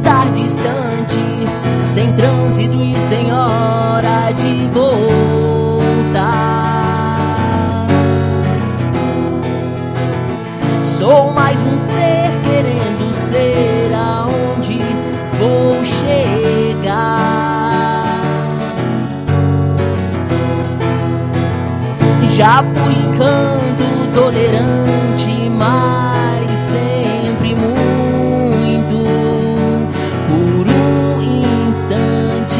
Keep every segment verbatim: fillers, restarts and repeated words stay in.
estar distante, sem trânsito e sem hora de voltar. Sou mais um ser querendo ser aonde vou chegar. Já fui encanto tolerante, mas sempre muito por um instante.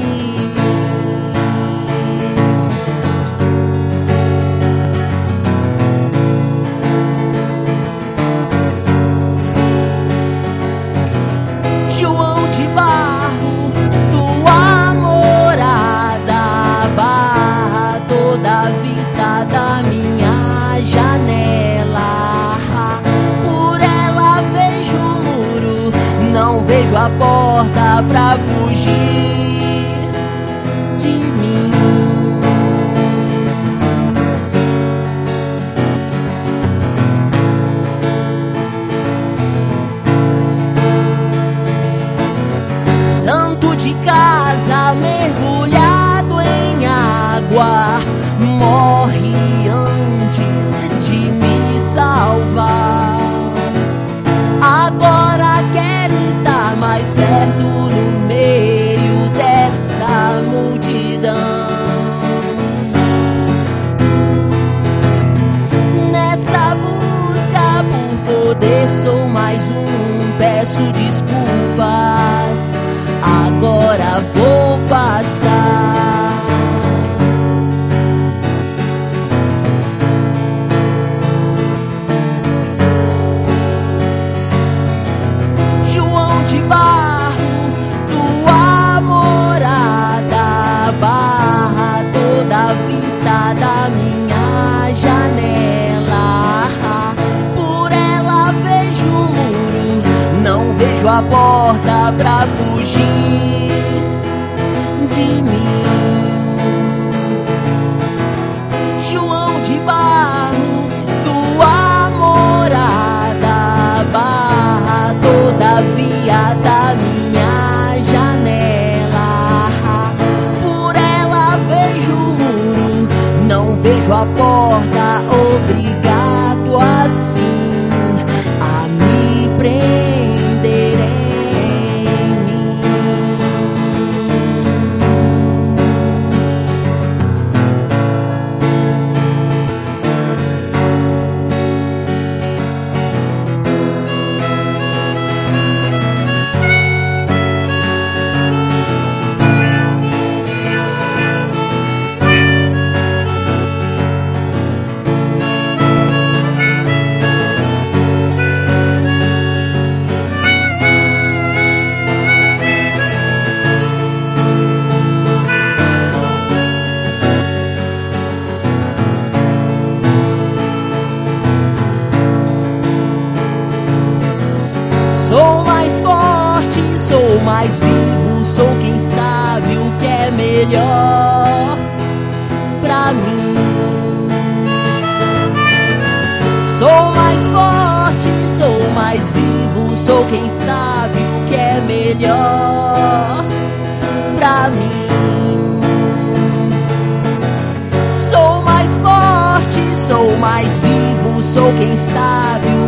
João de Barro, tua morada, barra toda a vista da minha janela. Por ela vejo o muro, não vejo a porta pra fugir de mim. Santo de casa mergulhado em água, morre antes de me salvar. Agora quero estar mais perto no meio dessa multidão. Nessa busca por poder sou mais um, peço desculpas, agora vou passar. João de Barro, tua morada, barra toda a vista da minha janela. Por ela vejo o muro, não vejo a porta pra fugir de mim. João de Barro, tua morada, barra toda a via da minha janela. Por ela vejo o muro, não vejo a porta, obrigado assim a me prender em mim. Sou mais forte, sou mais vivo, sou quem sabe o que é melhor pra mim. Sou mais forte, sou mais vivo, sou quem sabe o que é melhor pra mim. Sou mais forte, sou mais vivo, sou quem sabe